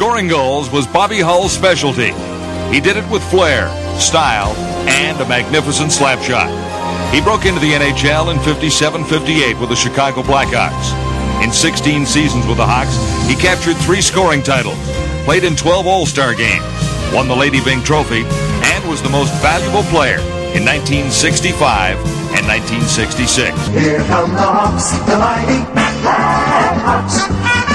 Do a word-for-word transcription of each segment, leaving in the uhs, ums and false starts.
Scoring goals was Bobby Hull's specialty. He did it with flair, style, and a magnificent slap shot. He broke into the N H L in fifty-seven fifty-eight with the Chicago Blackhawks. In sixteen seasons with the Hawks, he captured three scoring titles, played in twelve All-Star games, won the Lady Byng Trophy, and was the most valuable player in nineteen sixty-five and nineteen sixty-six. Here come the Hawks, the mighty Blackhawks.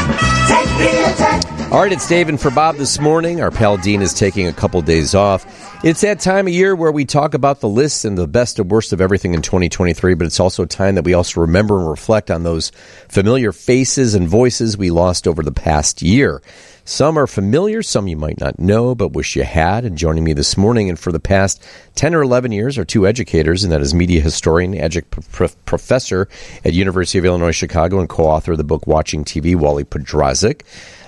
Take the attack. All right, it's Dave and for Bob this morning. Our pal Dean is taking a couple days off. It's that time of year where we talk about the list and the best and worst of everything in twenty twenty-three, but it's also a time that we also remember and reflect on those familiar faces and voices we lost over the past year. Some are familiar, some you might not know, but wish you had. And joining me this morning and for the past ten or eleven years are two educators, and that is media historian, adjunct pro- professor at University of Illinois Chicago and co-author of the book Watching T V, Wally Podrazik,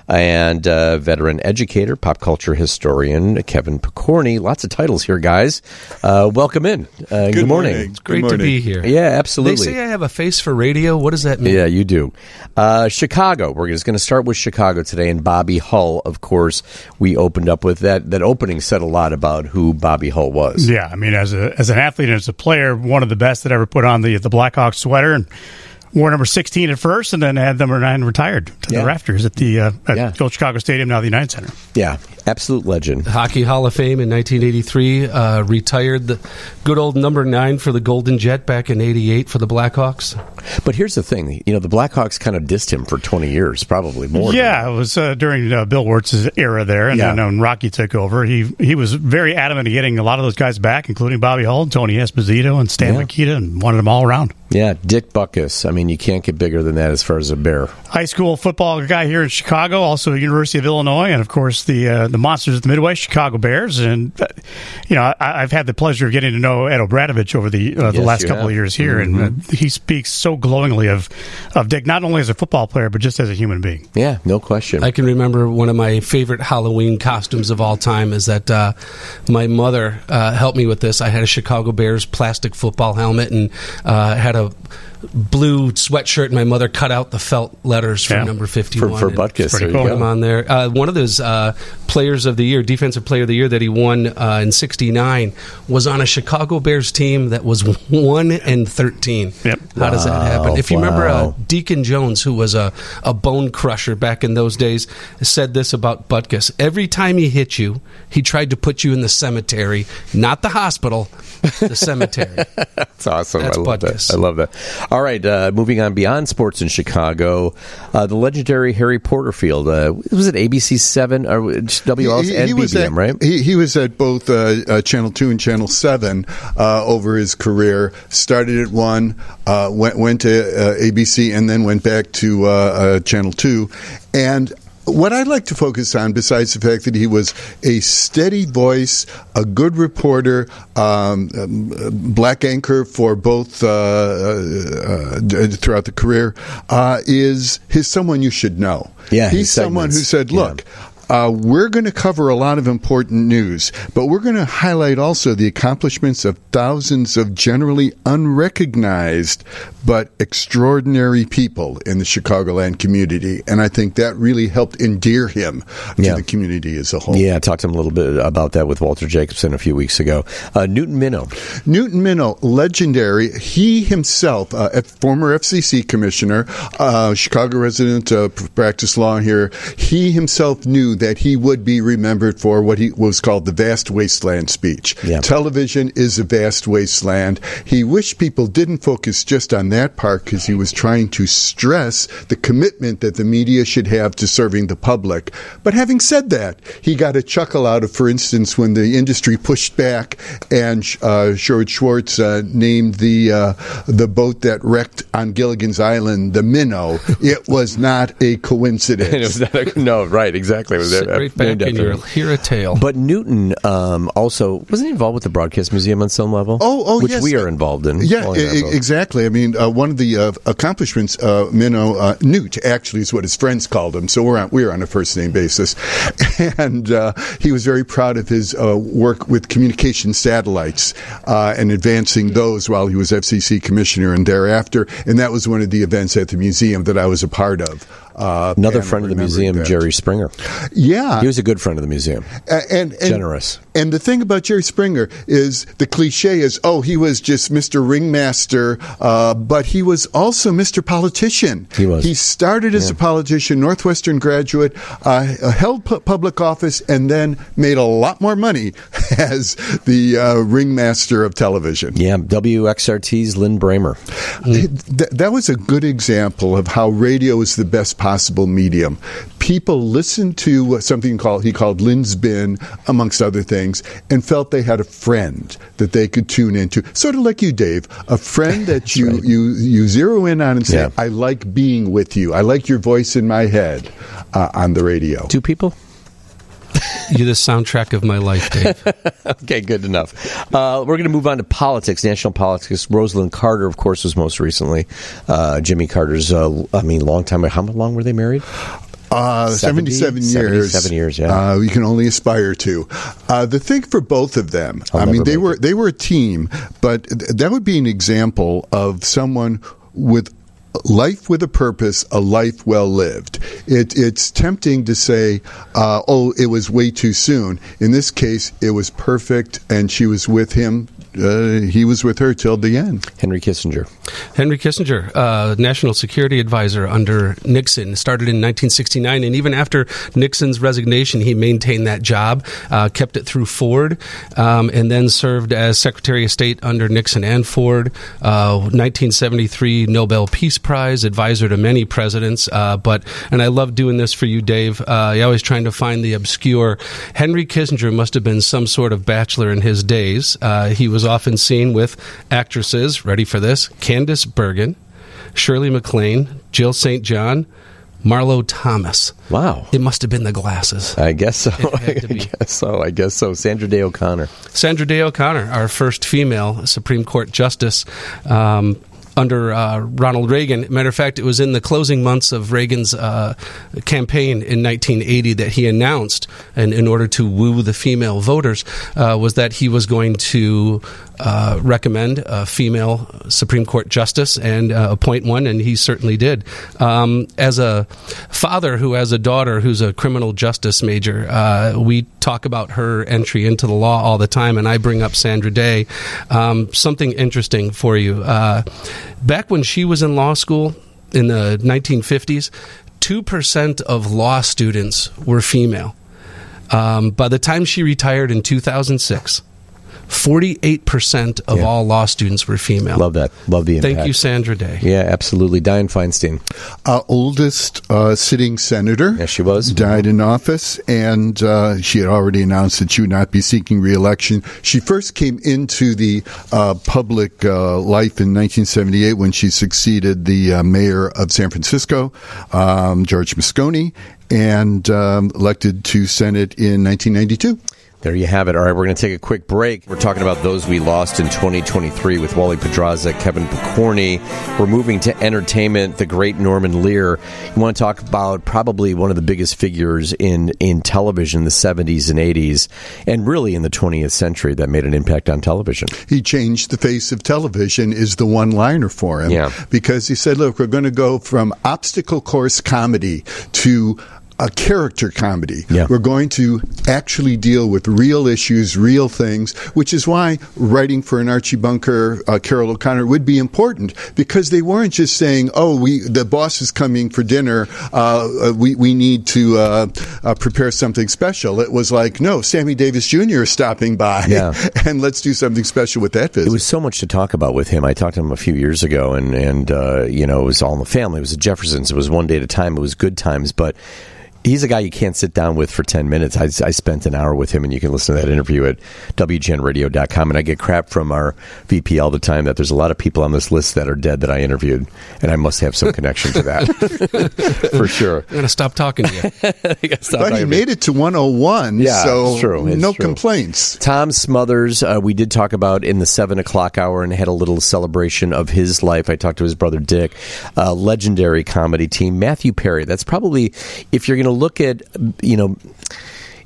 and uh, veteran educator, pop culture historian, Kevin Pokorny. Lots of titles here, guys. Uh, welcome in. Uh, good, good morning. morning. It's great to be here. Yeah, absolutely. They say I have a face for radio. What does that mean? Yeah, you do. Uh, Chicago. We're just going to start with Chicago today, and Bobby Hull, of course, we opened up with that. That opening said a lot about who Bobby Hull was. Yeah, I mean, as a as an athlete and as a player, one of the best that ever put on the, the Blackhawks sweater, and wore number sixteen at first, and then had number nine retired to yeah. the rafters at the uh, at yeah. Old Chicago Stadium, now the United Center. Yeah, absolute legend. Hockey Hall of Fame in nineteen eighty-three, uh, retired the good old number nine for the Golden Jet back in eighty-eight for the Blackhawks. But here's the thing, you know, the Blackhawks kind of dissed him for twenty years, probably more. Yeah, it was uh, during uh, Bill Wirtz's era there, and yeah. then when Rocky took over, he he was very adamant in getting a lot of those guys back, including Bobby Hull, Tony Esposito, and Stan yeah. Mikita, and wanted them all around. Yeah, Dick Butkus. I mean, you can't get bigger than that as far as a bear. High school football guy here in Chicago, also University of Illinois, and of course the uh, the monsters at the Midway, Chicago Bears. And uh, you know, I, I've had the pleasure of getting to know Ed Obradovich over the uh, the yes, last couple have. of years here, mm-hmm. and uh, he speaks so glowingly of of Dick, not only as a football player but just as a human being. Yeah, no question. I can remember one of my favorite Halloween costumes of all time is that uh, my mother uh, helped me with this. I had a Chicago Bears plastic football helmet and uh, had a blue sweatshirt, and my mother cut out the felt letters for yeah. number fifty-one. For, for Butkus. Pretty cool. cool. Put him on there. Uh, one of those uh, players of the year, defensive player of the year that he won uh, in sixty-nine was on a Chicago Bears team that was one and thirteen. Yep. How wow. does that happen? If you wow. remember uh, Deacon Jones, who was a, a bone crusher back in those days, said this about Butkus. Every time he hit you, he tried to put you in the cemetery, not the hospital, the cemetery. That's awesome. That's I love Butkus. that. I love that. All right, uh, moving on beyond sports in Chicago, uh, the legendary Harry Porterfield. Uh, was it A B C seven or W L S and B B M, at, right? He, he was at both uh, uh, Channel two and Channel seven uh, over his career. Started at one, uh, went went to uh, A B C, and then went back to uh, uh, Channel two. And what I'd like to focus on, besides the fact that he was a steady voice, a good reporter, um, um, black anchor for both uh, uh, throughout the career, uh, is he's someone you should know. Yeah, he's someone who said, "Look." Yeah. Uh, we're going to cover a lot of important news, but we're going to highlight also the accomplishments of thousands of generally unrecognized but extraordinary people in the Chicagoland community. And I think that really helped endear him to yeah. the community as a whole. Yeah, I talked to him a little bit about that with Walter Jacobson a few weeks ago. Uh, Newton Minow. Newton Minow, legendary. He himself, uh, a former F C C commissioner, uh, Chicago resident, uh, practiced law here. He himself knew that he would be remembered for what he was called the vast wasteland speech. Yeah. Television is a vast wasteland. He wished people didn't focus just on that part because he was trying to stress the commitment that the media should have to serving the public. But having said that, he got a chuckle out of, for instance, when the industry pushed back and uh, George Schwartz uh, named the uh, the boat that wrecked on Gilligan's Island the Minnow. It was not a coincidence. it was not a, no, right, exactly. It was Sit right back and you'll hear a tale. But Newton um, also, wasn't he involved with the Broadcast Museum on some level? Oh, oh Which yes. we are involved in. Yeah, I- exactly. I mean, uh, one of the uh, accomplishments, uh, Minnow, uh, Newt actually is what his friends called him, so we're on, we're on a first-name basis. And uh, he was very proud of his uh, work with communication satellites uh, and advancing those while he was F C C commissioner and thereafter. And that was one of the events at the museum that I was a part of. Uh, Another friend of the museum, that. Jerry Springer. Yeah. He was a good friend of the museum. Uh, and, and Generous. And the thing about Jerry Springer is the cliche is, oh, he was just Mister Ringmaster, uh, but he was also Mister Politician. He was. He started as Yeah. a politician, Northwestern graduate, uh, held pu- public office, and then made a lot more money as the uh, ringmaster of television. Yeah, W X R T's Lynn Bramer. Th- that was a good example of how radio is the best possible medium. People listened to something called he called Lynn's Bin, amongst other things, and felt they had a friend that they could tune into. Sort of like you, Dave, a friend that you, right. you you zero in on and say, Yeah. I like being with you. I like your voice in my head uh, on the radio. Two people? You're the soundtrack of my life, Dave. Okay, good enough. Uh, we're going to move on to politics, national politics. Rosalind Carter, of course, was most recently. Uh, Jimmy Carter's, uh, I mean, long time. How long were they married? Uh, seventy, seventy-seven years. seventy-seven years, yeah. Uh, you can only aspire to. Uh, the thing for both of them, I'll I mean, never they make were it. they were a team, but th- that would be an example of someone with life with a purpose, a life well lived. It, it's tempting to say, uh, oh, it was way too soon. In this case, it was perfect, and she was with him. Uh, he was with her till the end. Henry Kissinger. Henry Kissinger, uh, National Security Advisor under Nixon, started in nineteen sixty-nine, and even after Nixon's resignation, he maintained that job, uh, kept it through Ford, um, and then served as Secretary of State under Nixon and Ford. Uh, nineteen seventy-three Nobel Peace Prize, advisor to many presidents. Uh, but and I love doing this for you, Dave. Uh, you're always trying to find the obscure. Henry Kissinger must have been some sort of bachelor in his days. Uh, he was often seen with actresses, ready for this, Candace Bergen, Shirley MacLaine, Jill Saint John, Marlo Thomas. Wow. It must have been the glasses. I guess so. It had I to be. guess so. I guess so. Sandra Day O'Connor. Sandra Day O'Connor, our first female Supreme Court justice. Um, under uh, Ronald Reagan. Matter of fact, it was in the closing months of Reagan's uh, campaign in nineteen eighty that he announced, and in order to woo the female voters, uh, was that he was going to uh, recommend a female Supreme Court justice and uh, appoint one, and he certainly did. Um, as a father who has a daughter who's a criminal justice major, uh, we talk about her entry into the law all the time, and I bring up Sandra Day. Um, something interesting for you. Uh, back when she was in law school in the nineteen fifties, two percent of law students were female. Um, by the time she retired in two thousand six, forty-eight percent of Yeah. all law students were female. Love that. Love the impact. Thank you, Sandra Day. Yeah, absolutely. Dianne Feinstein. Uh, oldest uh, sitting senator. Yes, she was. Died in office, and uh, she had already announced that she would not be seeking re-election. She first came into the uh, public uh, life in nineteen seventy-eight when she succeeded the uh, mayor of San Francisco, um, George Moscone, and um, elected to Senate in nineteen ninety-two. There you have it. All right, we're going to take a quick break. We're talking about those we lost in twenty twenty-three with Wally Pedraza, Kevin Pokorny. We're moving to entertainment, the great Norman Lear. You want to talk about probably one of the biggest figures in, in television in the seventies and eighties, and really in the twentieth century that made an impact on television. He changed the face of television is the one-liner for him. Yeah. Because he said, look, we're going to go from obstacle course comedy to a character comedy. Yeah. We're going to actually deal with real issues, real things, which is why writing for an Archie Bunker, uh, Carol O'Connor would be important, because they weren't just saying, oh, we the boss is coming for dinner, uh, we, we need to uh, uh, prepare something special. It was like, no, Sammy Davis Junior is stopping by, Yeah. and let's do something special with that visit. It was so much to talk about with him. I talked to him a few years ago, and, and uh, you know, it was All in the Family. It was the Jeffersons. It was One Day at a Time. It was good times, but he's a guy you can't sit down with for ten minutes. I, I spent an hour with him, and you can listen to that interview at W G N radio dot com. And I get crap from our V P all the time that there's a lot of people on this list that are dead that I interviewed, and I must have some connection to that. For sure. I'm going to stop talking to you. You gotta stop But he talking to me. made it to one oh one, Yeah, so it's true. It's no true. complaints. Tom Smothers, uh, we did talk about in the seven o'clock hour and had a little celebration of his life. I talked to his brother Dick. Uh, legendary comedy team. Matthew Perry. That's probably, if you're going to look at, you know,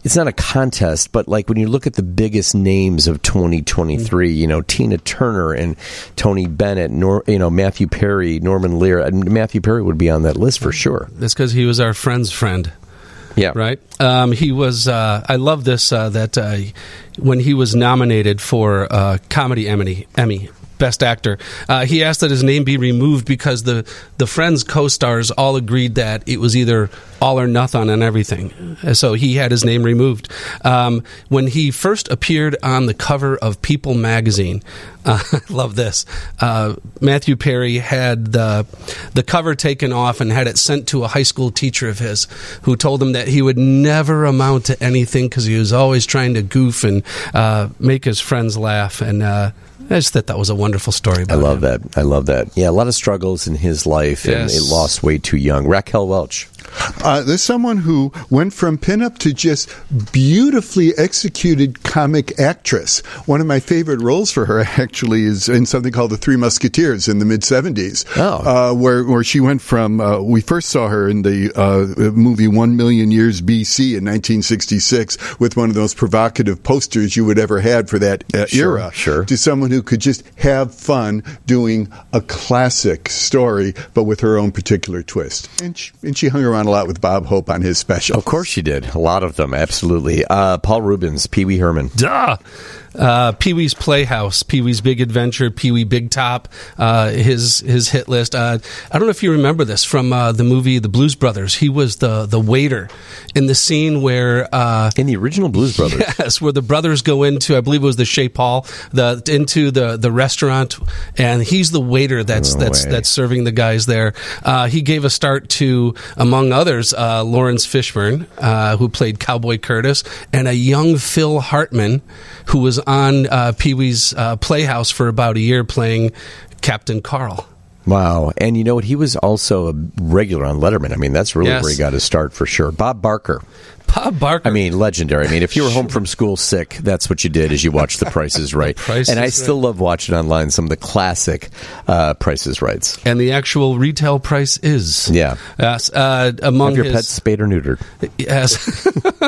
it's not a contest, but like when you look at the biggest names of twenty twenty-three, you know, Tina Turner and Tony Bennett, Nor, you know, Matthew Perry, Norman Lear, and Matthew Perry would be on that list for sure. That's because he was our friend's friend. Yeah. Right? Um, he was, uh, I love this, uh, that uh, when he was nominated for uh, Comedy Emmy, Emmy, Best Actor, uh, he asked that his name be removed because the, the Friends co-stars all agreed that it was either all or nothing on everything. So he had his name removed. Um, when he first appeared on the cover of People magazine, uh, I love this, uh, Matthew Perry had the, the cover taken off and had it sent to a high school teacher of his who told him that he would never amount to anything because he was always trying to goof and uh, make his friends laugh. And uh, I just thought that was a wonderful story about I love him. that. I love that. Yeah, a lot of struggles in his life, and Yes. it lost way too young. Raquel Welch. Uh, there's someone who went from pinup to just beautifully executed comic actress. One of my favorite roles for her actually is in something called The Three Musketeers in the mid seventies, Oh. uh, where where she went from. Uh, we first saw her in the uh, movie One Million Years B C in nineteen sixty-six with one of those provocative posters you would ever had for that uh, Sure, era. sure. To someone who could just have fun doing a classic story, but with her own particular twist. And she, and she hung around a lot with Bob Hope on his special. Of course she did. A lot of them, absolutely. Uh, Paul Rubens, Pee Wee Herman. Duh. Uh, Pee-wee's Playhouse, Pee-wee's Big Adventure, Pee-wee Big Top, uh, his his hit list. Uh, I don't know if you remember this from uh, the movie The Blues Brothers. He was the the waiter in the scene where uh, In the original Blues Brothers. yes, where the brothers go into, I believe it was the Chez Paul, the into the, the restaurant, and he's the waiter that's No that's way. that's serving the guys there. Uh, he gave a start to, among others, uh, Lawrence Fishburne, uh, who played Cowboy Curtis, and a young Phil Hartman, who was on uh, Pee-wee's uh, Playhouse for about a year playing Captain Carl. Wow. And you know what? He was also a regular on Letterman. I mean, that's really Yes. where he got his start for sure. Bob Barker. Bob Barker. I mean, legendary. I mean, if you were home from school sick, that's what you did is you watched The Price is Right. Price and I is still love watching online some of the classic uh, Price is Rights. and the actual retail price is. Yeah. Yes. Uh, among Have your his, pets spayed or neutered. Yes.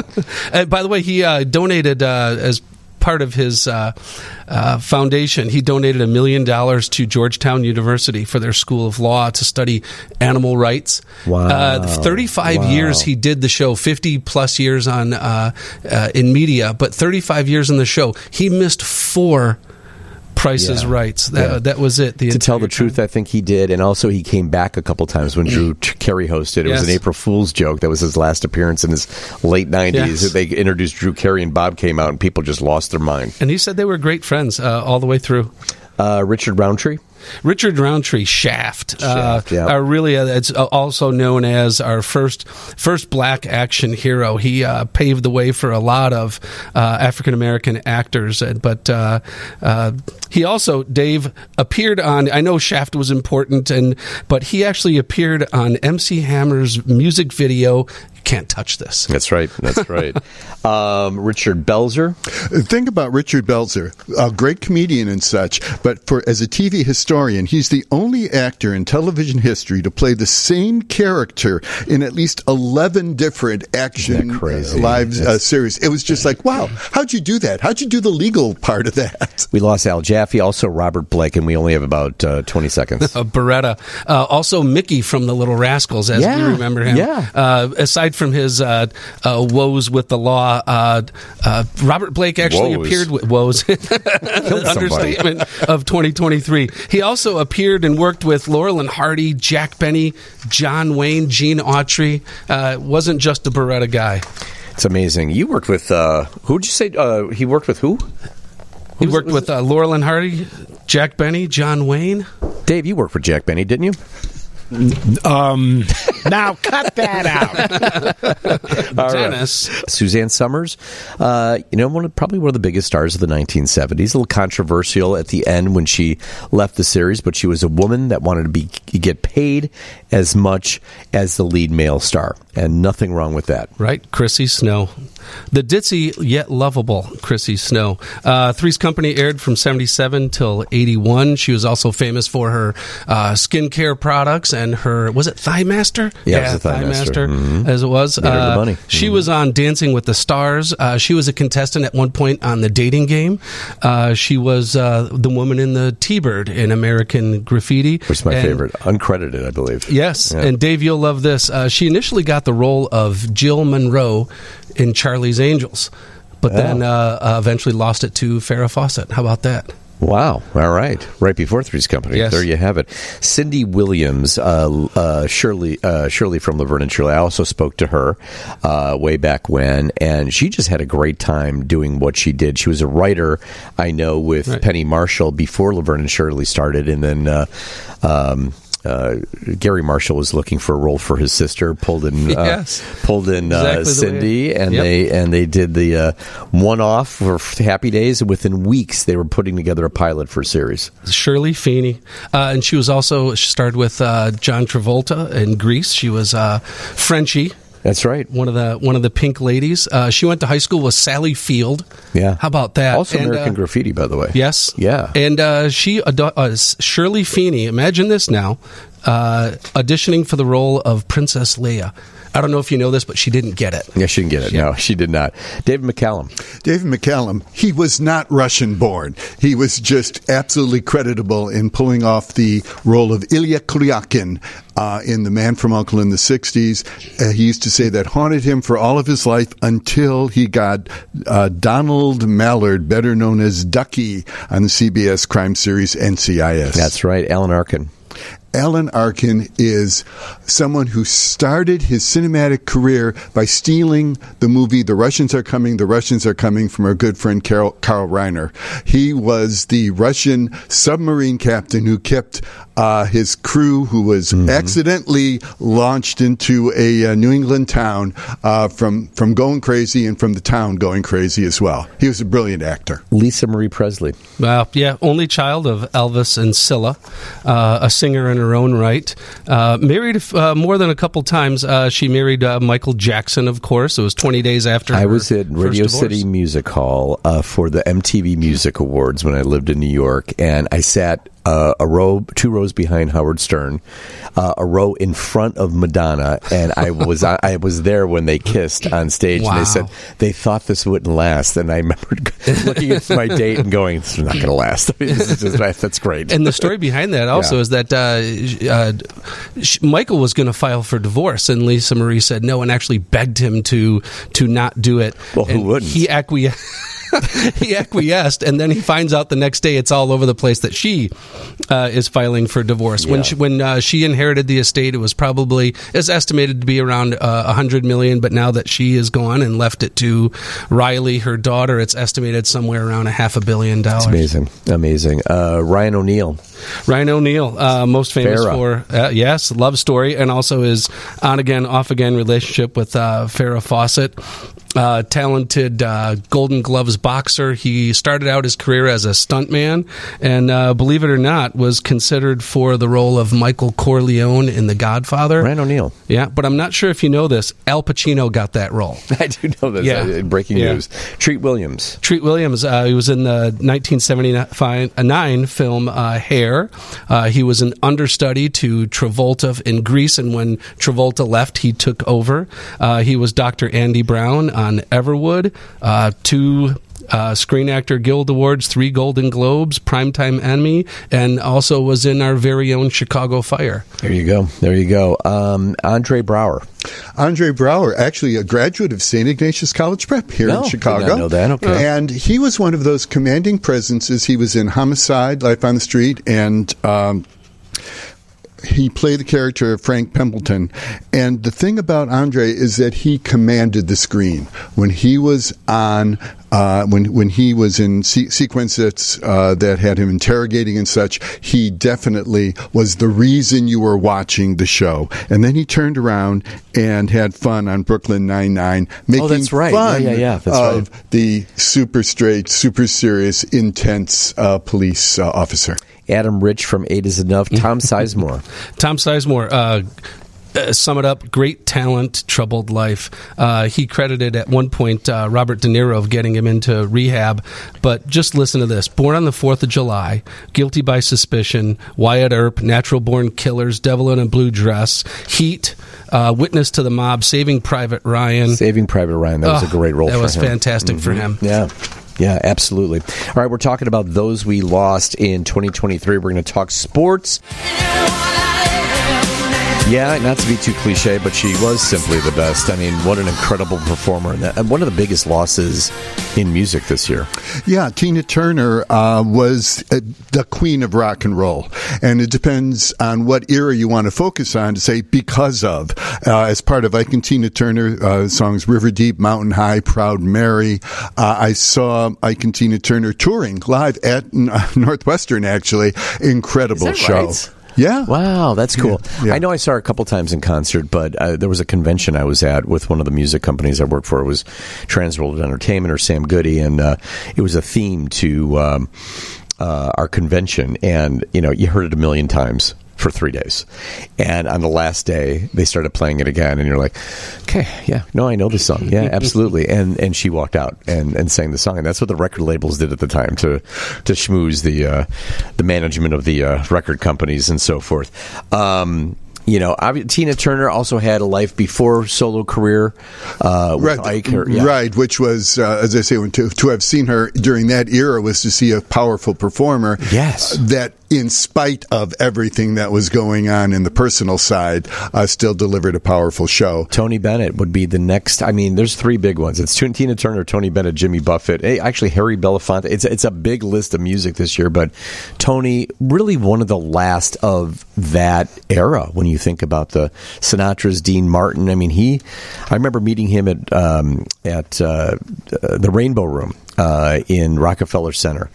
And by the way, he uh, donated uh, as part of his uh, uh, foundation. He donated a million dollars to Georgetown University for their School of Law to study animal rights. Wow. Uh, thirty-five Wow. years he did the show. Fifty plus years on uh, uh, in media, but thirty-five years in the show. He missed four Price's Yeah. Rights. That Yeah. that was it. The To tell the entire time. truth, I think he did. And also, he came back a couple times when Drew Carey hosted. It was Yes. an April Fool's joke. That was his last appearance in his late nineties. Yes. They introduced Drew Carey, and Bob came out, and people just lost their mind. And he said they were great friends uh, all the way through. Uh, Richard Roundtree. Richard Roundtree, Shaft, Shaft, uh, yeah. are really uh, it's also known as our first first black action hero. He uh, paved the way for a lot of uh, African American actors, uh, but uh, uh, he also, Dave, appeared on. I know Shaft was important, and but he actually appeared on M C Hammer's music video. Can't touch this. That's right. That's right. um, Richard Belzer. Think about Richard Belzer, a great comedian and such, but for as a T V historian, he's the only actor in television history to play the same character in at least eleven different action Isn't that crazy? uh, live uh, That's- series. It was just like, wow, how'd you do that? How'd you do the legal part of that? We lost Al Jaffe, also Robert Blake, and we only have about uh, twenty seconds. Uh, Beretta. Uh, also Mickey from the Little Rascals, as Yeah, we remember him. yeah. Uh, aside from his uh, uh, woes with the law, uh, uh, Robert Blake actually Woes. appeared with woes. Understatement of twenty twenty-three. He also appeared and worked with Laurel and Hardy, Jack Benny, John Wayne, Gene Autry. Uh, wasn't just a Beretta guy. It's amazing. You worked with, uh, who'd you say? Uh, he worked with who? He was- worked was with uh, Laurel and Hardy, Jack Benny, John Wayne. Dave, you worked for Jack Benny, didn't you? Um, now cut that out. Dennis. Suzanne Summers, uh, you know, one of, probably one of the biggest stars of the nineteen seventies. A little controversial at the end when she left the series, but she was a woman that wanted to be get paid as much as the lead male star, and nothing wrong with that. Right, Chrissy Snow. The ditzy yet lovable Chrissy Snow. Uh, Three's Company aired from seventy-seven till eighty-one. She was also famous for her uh, skincare products and her, was it Thigh Master? Yeah, it was a Thigh Master. Mm-hmm. As it was. Made her the Uh, money. She Mm-hmm. was on Dancing with the Stars. Uh, she was a contestant at one point on The Dating Game. Uh, she was uh, the woman in the T-Bird in American Graffiti. Which is my And- favorite. Uncredited, I believe. Yes, Yeah. and Dave, you'll love this. Uh, she initially got the role of Jill Monroe in Charlie's Angels, but Oh. then uh, uh, eventually lost it to Farrah Fawcett. How about that? Wow. All right. Right before Three's Company. Yes. There you have it. Cindy Williams, uh, uh, Shirley, uh, Shirley from Laverne and Shirley. I also spoke to her uh, way back when, and she just had a great time doing what she did. She was a writer, I know, with Right. Penny Marshall before Laverne and Shirley started, and then uh, um, uh, Gary Marshall was looking for a role for his sister, pulled in, uh, Yes. pulled in uh, Exactly the way- Cindy, and Yep. they and they did the uh, one-off for Happy Days, and within weeks they were putting together a pilot for a series. Shirley Feeney. Uh, and she was also, she starred with uh, John Travolta in Grease. She was uh, Frenchie. That's right. One of the one of the pink ladies. Uh, she went to high school with Sally Field. Yeah. How about that? Also And, American uh, Graffiti, by the way. Yes. Yeah. And uh, she, ado- uh, Shirley Feeney, imagine this now, uh, auditioning for the role of Princess Leia. I don't know if you know this, but she didn't get it. Yeah, she didn't get it. No, she did not. David McCallum. David McCallum, he was not Russian born. He was just absolutely creditable in pulling off the role of Ilya Kuryakin uh, in The Man from U N C L E in the sixties. Uh, he used to say that haunted him for all of his life until he got uh, Donald Mallard, better known as Ducky, on the C B S crime series N C I S. That's right. Alan Arkin. Alan Arkin is someone who started his cinematic career by stealing the movie The Russians Are Coming, The Russians Are Coming from our good friend Carl, Carl Reiner. He was the Russian submarine captain who kept uh, his crew, who was mm-hmm. accidentally launched into a uh, New England town, uh, from, from going crazy and from the town going crazy as well. He was a brilliant actor. Lisa Marie Presley. Well, yeah, only child of Elvis and Scylla, uh, a singer in her own right. Uh, married uh, more than a couple times. Uh, she married uh, Michael Jackson, of course. It was twenty days after I her was at first Radio divorce. City Music Hall uh, for the M T V Music Awards when I lived in New York, and I sat uh, a row, two rows behind Howard Stern, uh, a row in front of Madonna, and I was I was there when they kissed on stage, Wow. and they said they thought this wouldn't last, and I remember looking at my date and going, "This is not going to last." I mean, this is just, that's great. And the story behind that also Yeah. is that uh, uh, sh- Michael was going to file for divorce, and Lisa Marie said no, and actually begged him to to not do it. Well, who And wouldn't? He acquiesced. he acquiesced, and then he finds out the next day it's all over the place that she uh, is filing for divorce. When Yeah. she, when uh, she inherited the estate, it was probably is estimated to be around a uh, hundred million. But now that she is gone and left it to Riley, her daughter, it's estimated somewhere around a half a billion dollars. It's amazing, amazing. Uh, Ryan O'Neal. Ryan O'Neal, uh, most famous Farrah. for uh, yes, Love Story, and also his on again, off again relationship with uh, Farrah Fawcett. Uh, talented uh, Golden Gloves boxer. He started out his career as a stuntman, and uh, believe it or not, was considered for the role of Michael Corleone in The Godfather. Ryan O'Neal. Yeah, but I'm not sure if you know this. Al Pacino got that role. I do know this. Yeah. Uh, breaking Yeah. news. Treat Williams. Treat Williams, uh, he was in the nineteen seventy-nine film uh, Hair. Uh, he was an understudy to Travolta in Grease, and when Travolta left, he took over. Uh, he was Doctor Andy Brown on Everwood, uh, two uh, Screen Actor Guild Awards, three Golden Globes, Primetime Emmy, and also was in our very own Chicago Fire. There you go. There you go. Um, Andre Brower. Andre Brower, actually a graduate of Saint Ignatius College Prep here No, in Chicago. did not know that. Okay. And he was one of those commanding presences. He was in Homicide, Life on the Street, and um, he played the character of Frank Pembleton. And the thing about Andre is that he commanded the screen. When he was on, uh, when when he was in se- sequences uh, that had him interrogating and such, he definitely was the reason you were watching the show. And then he turned around and had fun on Brooklyn Nine-Nine, making Oh, that's right. fun Yeah, yeah, yeah. That's of right. the super straight, super serious, intense uh, police uh, officer. Adam Rich from Eight is Enough. Tom Sizemore. Tom Sizemore, uh, uh, sum it up, great talent, troubled life. Uh, he credited at one point uh, Robert De Niro of getting him into rehab, but just listen to this. Born on the fourth of July, Guilty by Suspicion, Wyatt Earp, Natural Born Killers, Devil in a Blue Dress, Heat, uh, Witness to the Mob, Saving Private Ryan. Saving Private Ryan, that was oh, a great role for him. That was fantastic mm-hmm. for him. Yeah. Yeah, absolutely. All right, we're talking about those we lost in twenty twenty-three. We're going to talk sports. Yeah, not to be too cliche, but she was simply the best. I mean, what an incredible performer. And one of the biggest losses in music this year. Yeah, Tina Turner uh, was uh, the queen of rock and roll. And it depends on what era you want to focus on to say because of. Uh, as part of Ike and Tina Turner uh, songs River Deep, Mountain High, Proud Mary, uh, I saw Ike and Tina Turner touring live at uh, Northwestern, actually. Incredible Is that show. Right? Yeah. Wow, that's cool. Yeah. I know I saw her a couple times in concert, but uh, there was a convention I was at with one of the music companies I worked for. It was Transworld Entertainment or Sam Goody, and uh, it was a theme to um, uh, our convention. And, you know, you heard it a million times for three days. And on the last day, they started playing it again, and you're like, okay, yeah, no, I know this song. Yeah, absolutely. And and she walked out and, and sang the song. And that's what the record labels did at the time to to schmooze the, uh, the management of the uh, record companies and so forth. Um You know, Tina Turner also had a life before solo career uh, with right, Ike. Or, yeah. Right, which was, uh, as I say, to, to have seen her during that era was to see a powerful performer. Yes. That, in spite of everything that was going on in the personal side, uh, still delivered a powerful show. Tony Bennett would be the next. I mean, there's three big ones. It's Tina Turner, Tony Bennett, Jimmy Buffett. Hey, actually, Harry Belafonte. It's, it's a big list of music this year, but Tony, really one of the last of that era when you think about the Sinatra's, Dean Martin. I mean, he, I remember meeting him at um, at uh, the Rainbow Room uh, in Rockefeller Center,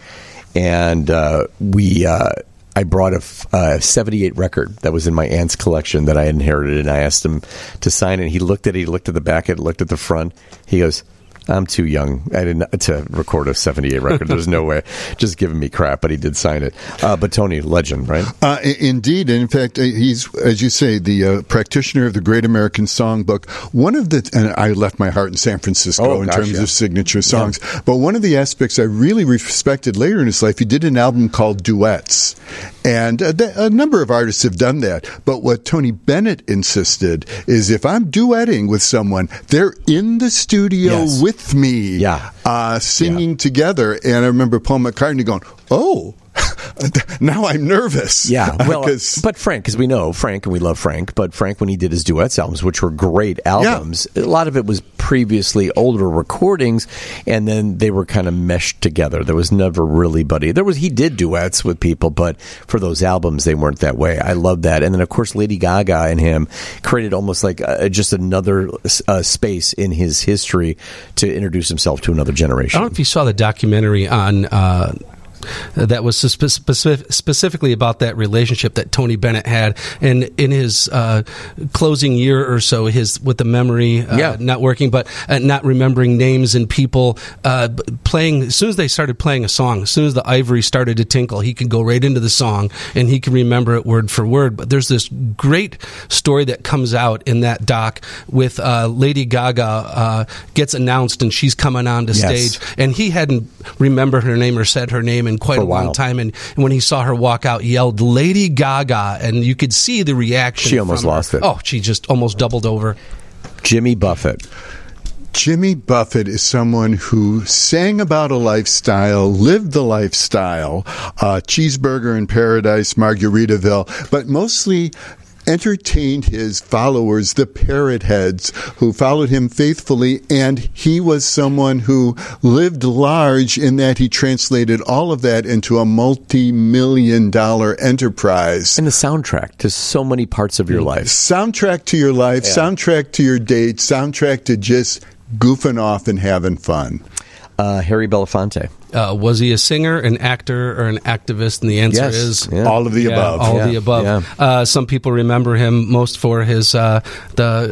and uh, we. Uh, I brought a uh, seventy-eight record that was in my aunt's collection that I had inherited, and I asked him to sign it. He looked at it, he looked at the back, it looked at the front. He goes, I'm too young I didn't to record a seventy-eight record. There's no way. Just giving me crap, but he did sign it. Uh, but Tony, legend, right? Uh, indeed. And in fact, he's, as you say, the uh, practitioner of the Great American Songbook. One of the, and I left my heart in San Francisco oh, in gosh, terms yeah. of signature songs. Yeah. But one of the aspects I really respected later in his life, he did an album called Duets. And a, a number of artists have done that. But what Tony Bennett insisted is if I'm duetting with someone, they're in the studio yes. with me. Yeah. Uh, singing yeah. together. And I remember Paul McCartney going, oh, now I'm nervous. Yeah, well, uh, but Frank, because we know Frank and we love Frank, but Frank, when he did his duets albums, which were great albums, yeah. a lot of it was previously older recordings, and then they were kind of meshed together. There was never really, buddy. There was he did duets with people, but for those albums, they weren't that way. I love that. And then, of course, Lady Gaga and him created almost like uh, just another uh, space in his history to introduce himself to another generation. I don't know if you saw the documentary on... Uh that was specific, specifically about that relationship that Tony Bennett had, and in his uh, closing year or so, his with the memory uh, yeah. not working, but uh, not remembering names and people uh, playing. As soon as they started playing a song, as soon as the ivory started to tinkle, he could go right into the song and he can remember it word for word. But there's this great story that comes out in that doc with uh, Lady Gaga uh, gets announced and she's coming on to yes. stage, and he hadn't remembered her name or said her name in quite For a, a while. long time, and when he saw her walk out, yelled Lady Gaga, and you could see the reaction. She almost from her. lost it. Oh, she just almost doubled over. Jimmy Buffett. Jimmy Buffett is someone who sang about a lifestyle, lived the lifestyle, uh, Cheeseburger in Paradise, Margaritaville, but mostly entertained his followers, the parrot heads, who followed him faithfully, and he was someone who lived large in that he translated all of that into a multi-million dollar enterprise. And the soundtrack to so many parts of your life. Soundtrack to your life, yeah. soundtrack to your date, soundtrack to just goofing off and having fun. Uh, Harry Belafonte. Uh, was he a singer, an actor, or an activist? And the answer yes. is yeah. all of the yeah, above. All yeah. of the above. Yeah. Uh, some people remember him most for his uh, the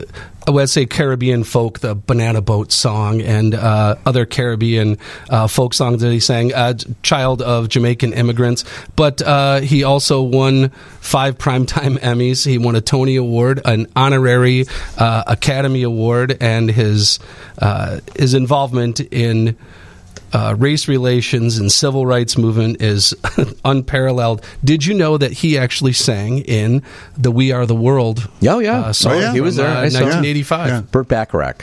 I would say Caribbean folk, the Banana Boat song, and uh, other Caribbean uh, folk songs that he sang. Uh, child of Jamaican immigrants, but uh, he also won five Primetime Emmys. He won a Tony Award, an honorary uh, Academy Award, and his uh, his involvement in Uh, race relations and civil rights movement is unparalleled. Did you know that he actually sang in the "We Are the World"? Oh yeah, uh, song oh, yeah. He was from, there. uh, I saw. nineteen eighty-five. Yeah. Burt Bacharach.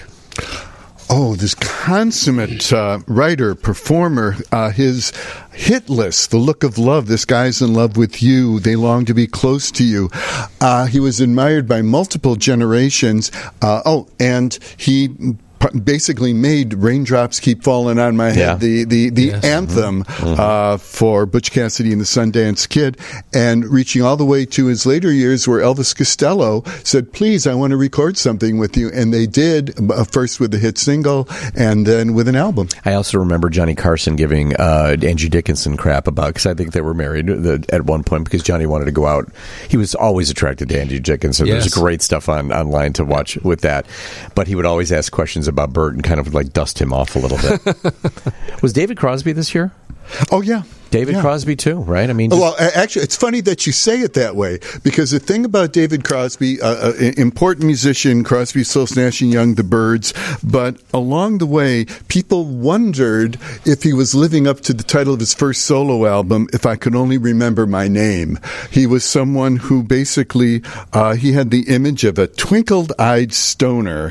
Oh, this consummate uh, writer, performer, uh, his hit list, The Look of Love, This Guy's in Love with You, They Long to Be Close to You. Uh, he was admired by multiple generations. Uh, oh, and he basically made Raindrops Keep Falling on My Head, Yeah. the the, the Yes. anthem Mm-hmm. uh, for Butch Cassidy and the Sundance Kid, and reaching all the way to his later years where Elvis Costello said, please, I want to record something with you, and they did, uh, first with the hit single and then with an album. I also remember Johnny Carson giving uh, Angie Dickinson crap about, because I think they were married the, at one point, because Johnny wanted to go out. He was always attracted to Angie Dickinson. Yes. There's great stuff on online to watch with that. But he would always ask questions about Burt and kind of like dust him off a little bit. Was David Crosby this year? Oh, yeah. David Yeah. Crosby too, right? I mean, just, Well, a- actually, it's funny that you say it that way, because the thing about David Crosby, uh, uh, important musician, Crosby, Stills, Nash and Young, the Byrds, but along the way, people wondered if he was living up to the title of his first solo album, If I Could Only Remember My Name. He was someone who basically, uh, he had the image of a twinkle-eyed stoner,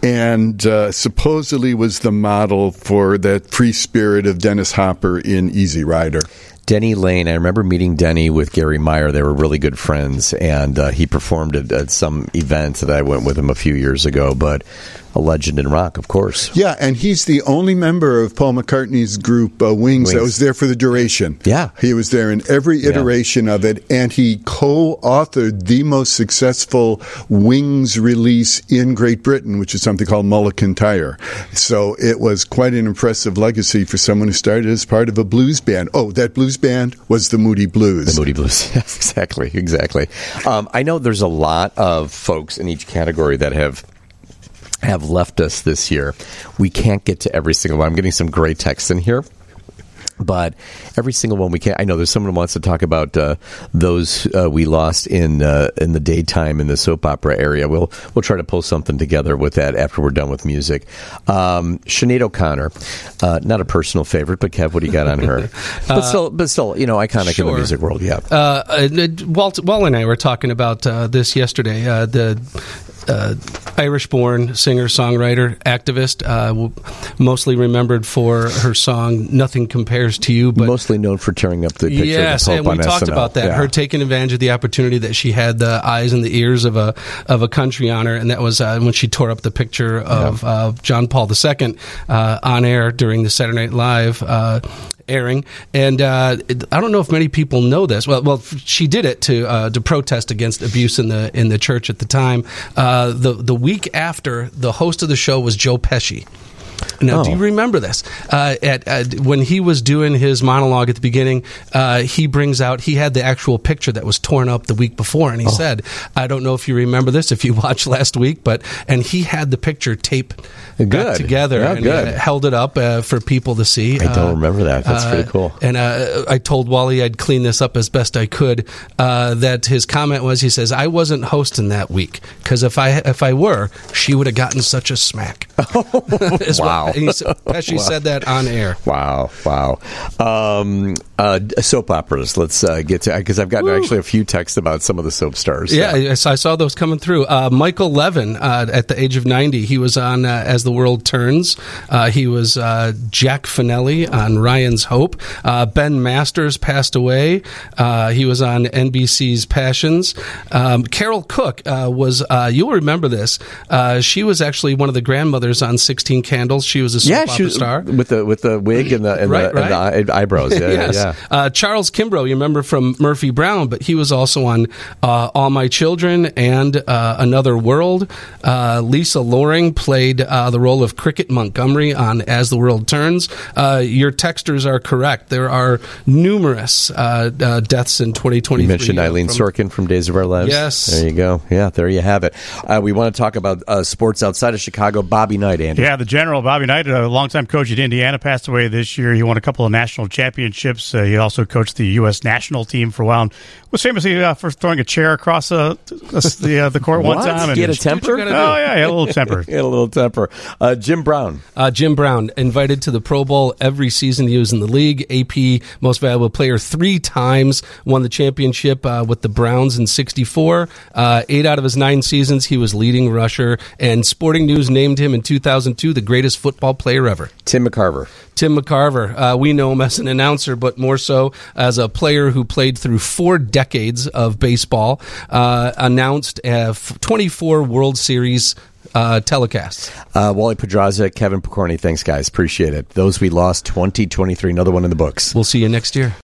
and uh, supposedly was the model for that free spirit of Dennis Hopper in Easy Rider. Denny Lane. I remember meeting Denny with Gary Meyer. They were really good friends, and uh, he performed at, at some event that I went with him a few years ago. But a legend in rock, of course. Yeah, and he's the only member of Paul McCartney's group, uh, Wings, that Wings. was there for the duration. Yeah. He was there in every iteration of it, and he co-authored the most successful Wings release in Great Britain, which is something called Mullican Tire. So it was quite an impressive legacy for someone who started as part of a blues band. Oh, that blues band was the Moody Blues. The Moody Blues. Yes, exactly, exactly. Um, I know there's a lot of folks in each category that have have left us this year. We can't get to every single one. I'm getting some great texts in here. But every single one we can. I know there's someone who wants to talk about uh, those uh, we lost in uh, in the daytime in the soap opera area. We'll we'll try to pull something together with that after we're done with music. Um, Sinead O'Connor, uh, not a personal favorite, but Kev, what do you got on her? But still, but still, you know, iconic Sure. in the music world. Yeah. Uh, uh, Walt, Walt and I were talking about uh, this yesterday. Uh, the uh, Irish-born singer-songwriter, activist, uh, w- mostly remembered for her song "Nothing Compares to You," but mostly known for tearing up the picture yes, of the Pope and we on talked S N L. about that. Yeah. Her taking advantage of the opportunity that she had, the eyes and the ears of a of a country honor, and that was uh, when she tore up the picture of uh, John Paul the Second uh, on air during the Saturday Night Live uh, airing. And uh, I don't know if many people know this. Well, well, she did it to uh, to protest against abuse in the in the church at the time. Uh, the the week after, the host of the show was Joe Pesci. Now, Oh. do you remember this? Uh, at, at when he was doing his monologue at the beginning, uh, he brings out he had the actual picture that was torn up the week before, and he said, "I don't know if you remember this if you watched last week, but and he had the picture taped back Good. together Yeah, and good. uh, held it up uh, for people to see." I don't Uh, remember that. That's uh, pretty cool. And uh, I told Wally I'd clean this up as best I could. Uh, that his comment was, he says, "I wasn't hosting that week because if I if I were, she would have gotten such a smack." Is what- Wow. he said- Pesci said that on air. Wow, wow. Um, uh, soap operas. Let's uh, get to, because I've gotten Woo. actually a few texts about some of the soap stars. Yeah, I, I saw those coming through. Uh, Michael Levin, uh, at the age of ninety, he was on uh, As the World Turns. Uh, he was uh, Jack Finelli on Ryan's Hope. Uh, Ben Masters passed away. Uh, he was on N B C's Passions. Um, Carol Cook uh, was, uh, you'll remember this, uh, she was actually one of the grandmothers on sixteen Candles. She was a soap Yeah, opera she was, star. with the with the wig and the and, Right, the, and right. the eye- eyebrows. Yeah, yes. yeah. Uh, Charles Kimbrough, you remember from Murphy Brown, but he was also on uh, All My Children and uh, Another World. Uh, Lisa Loring played uh, the role of Cricket Montgomery on As the World Turns. Uh, your texters are correct. There are numerous uh, uh, deaths in twenty twenty-three. You mentioned Eileen from, Sorkin from Days of Our Lives. Yes. There you go. Yeah, there you have it. Uh, we want to talk about uh, sports outside of Chicago. Bobby Knight, Andy. Yeah, the general, Bobby Knight, a longtime coach at Indiana, passed away this year. He won a couple of national championships. Uh, he also coached the U S national team for a while. And was famously uh, for throwing a chair across uh, the uh, the court one What? time. And He had a temper? Oh, yeah, he had a little temper. He had a little temper. Uh, Jim Brown. Uh, Jim Brown, invited to the Pro Bowl every season he was in the league. A P Most Valuable Player three times. Won the championship uh, with the Browns in sixty-four. Uh, eight out of his nine seasons, he was leading rusher. And Sporting News named him in two thousand two the greatest football player ever. Tim McCarver. Tim McCarver. Uh, we know him as an announcer, but more so as a player who played through four decades of baseball. Uh, announced uh, twenty-four World Series uh, telecasts. Uh, Wally Pedraza, Kevin Picorni. Thanks, guys. Appreciate it. Those we lost, twenty twenty-three. Another one in the books. We'll see you next year.